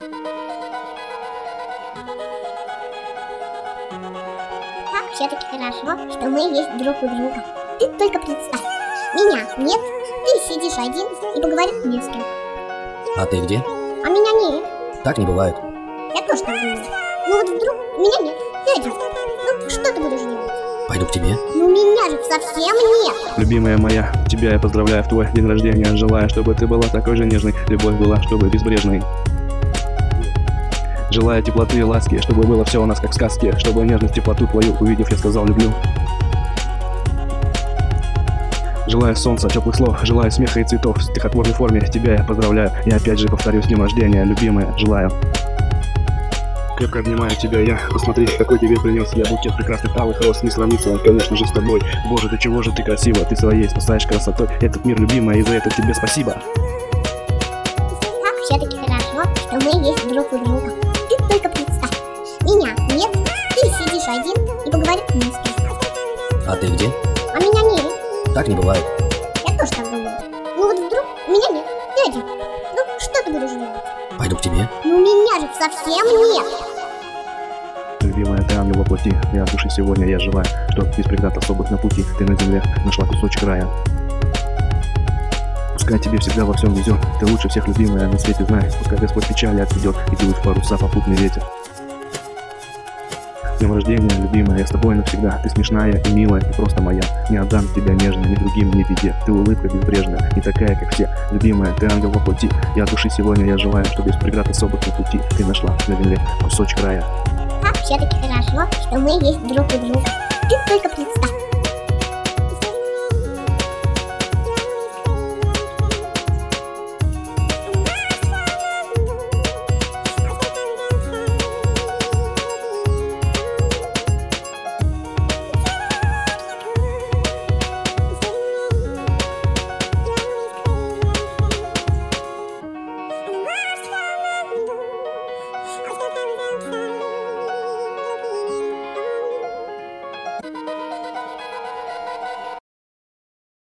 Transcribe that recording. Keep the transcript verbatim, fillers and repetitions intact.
Как все-таки хорошо, что мы есть друг у друга. Ты только представь, меня нет, ты сидишь один и поговорить не с кем. А ты где? А меня нет. Так не бывает. Я тоже так думаю. Ну вот вдруг меня нет, ты один. Ну что ты будешь делать? Пойду к тебе. Ну меня же совсем нет. Любимая моя, тебя я поздравляю в твой день рождения. Желаю, чтобы ты была такой же нежной, любовь была, чтобы безбрежной. Желаю теплоты и ласки, чтобы было все у нас как в сказке, чтобы нежность, теплоту твою увидев, я сказал люблю. Желаю солнца, теплых слов, желаю смеха и цветов в стихотворной форме. Тебя я поздравляю, и опять же повторю с днем рождения, любимая, желаю. Крепко обнимаю тебя я, посмотри, какой тебе принес я букет прекрасных алых роз, не сравнится он, конечно же, с тобой. Боже, ты чего же ты красива, ты своей спасаешь красотой этот мир, любимая, и за это тебе спасибо. Как все-таки хорошо, что мы есть друг у друга. Ты только представь, меня нет, ты сидишь один и поговорить не с кем. А ты где? А меня нет. Так не бывает. Я тоже так думаю. Ну вот вдруг меня нет, ты один. Ну что ты будешь делать? Пойду к тебе. Ну меня же совсем нет. Любимая, ты ангел во плоти, и от души сегодня я желаю, чтоб без преград особых на пути ты на земле нашла кусочек рая. Пускай тебе всегда во всем везет, ты лучше всех любимая на свете знай, пускай Господь печали отведет и дует в паруса попутный ветер. С днем рождения, любимая, я с тобой навсегда, ты смешная и милая, и просто моя. Не отдам тебя нежно ни другим, ни беде, ты улыбка безбрежная, не такая, как все. Любимая, ты ангел во плоти, и от души сегодня я желаю, чтобы без преград особых на пути ты нашла на земле кусочек рая. Как все-таки хорошо, что мы есть друг у друга. Ты только представь,